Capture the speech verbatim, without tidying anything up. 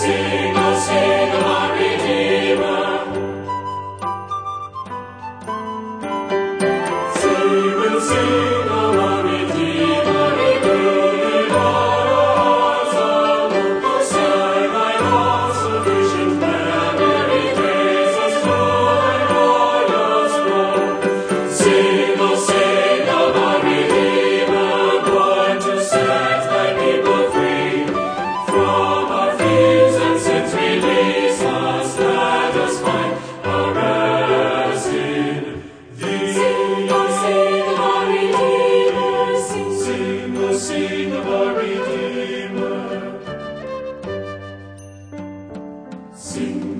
Sing, oh, sing of our Redeemer. We will sing of our Redeemer, including all our hearts of hope. O sing thy all-sufficient plan, every praise us through thy glorious throne. Sing, oh, sing of our Redeemer, born to set thy people free. From our fears and sins release us, let us find our rest in thee. Sing, oh, sing of our Redeemer. Sing, sing, oh, sing of our Redeemer. Sing.